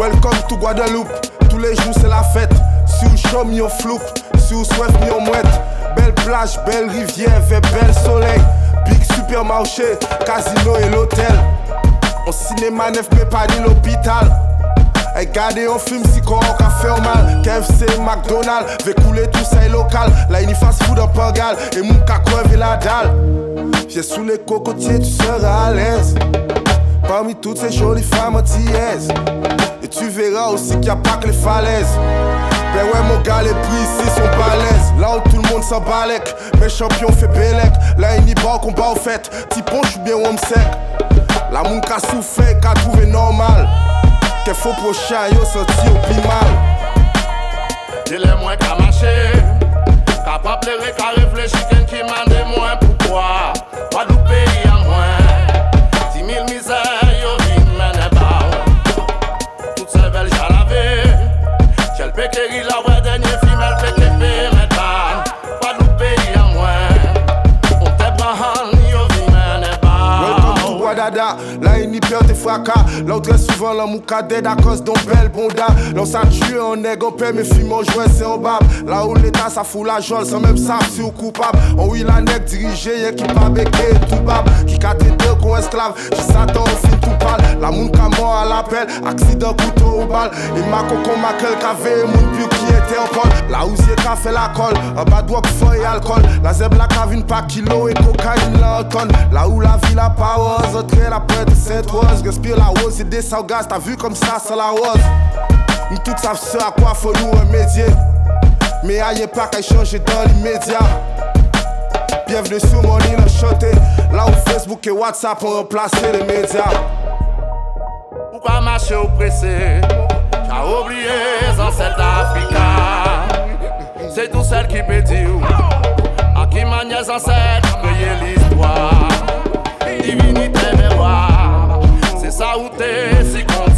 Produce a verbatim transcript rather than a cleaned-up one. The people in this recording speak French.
Welcome to Guadeloupe. Tous les jours c'est la fête. Si vous chaud, mi on floupe. Si vous soif, mi on mouette. Belle plage, belle rivière, avec bel soleil. Big supermarché, casino et l'hôtel. On cinéma neuf mais pas ni l'hôpital. Regardez un film si qu'on a fait mal. K F C, McDonald's, vais couler tout ça est local. Là il y fast food en Portugal et mon cacoin et la dalle. J'ai sous les cocotiers, tu seras à l'aise. Parmi toutes ces jolies femmes antillaises. Et tu verras aussi qu'il n'y a pas que les falaises. Ben ouais mon gars, les prix ici sont balèzes. Là où tout le monde s'en balèque. Mes champions fait bélec. Là il n'y a pas combat au fait. Tipon j'suis bien homme sec. La moun ka souffert, ka trouvé normal. Qu'est faut prochain yo senti au plus mal. Il est moins qu'à marcher. Capable de qu'à réfléchir qu'un qui m'a moins. Pourquoi pas du pays à moins. Dix mille misères yo vin mène pas. Toutes ces belles jalavé. Quel péquéri la vraie dernier film elle pété pémètre. Pas du pays à moins. On te brahan yo vin mène pas. Welcome to Guadada. Là il n'y peur des fracas. Là où très souvent l'homme ou cadet à cause d'un bel bonda. Là où ça tue on nègre on paie mes films on joue c'est en bab. Là où l'état ça fout la jolle sans même savoir si ou coupable. On oui la nègre dirigée y'a qui pas béqué tout bab. Qui qu'a traité qu'on esclave. Qui s'attend au film tout pâle. La moun ka mort à l'appel. Accident couteau ou balle. Et ma coco ma quel café moun piou qui était en pôle. Là où y'a qu'a fait la colle. En bas drogue feuille alcool. La zèbre la cavine pas kilo et cocaïne là en tonne. Là où la ville a pas rose. Entrée la pointe de Sainte-Rose. Respire la rose et des au gaz. T'as vu comme ça sans la rose. Nous tous savent ce à quoi faut nous remédier. Mais aïe pas qu'à changer dans l'immédiat. Bienvenue sur mon île chanté. Là où Facebook et WhatsApp ont remplacé les médias. Pourquoi marcher oppressé? J'ai oublié les ancêtres d'Afrique. C'est tout celle qui peut dire à qui manière les ancêtres créer l'histoire. Divinité mémoire. C'est ça où t'es si con.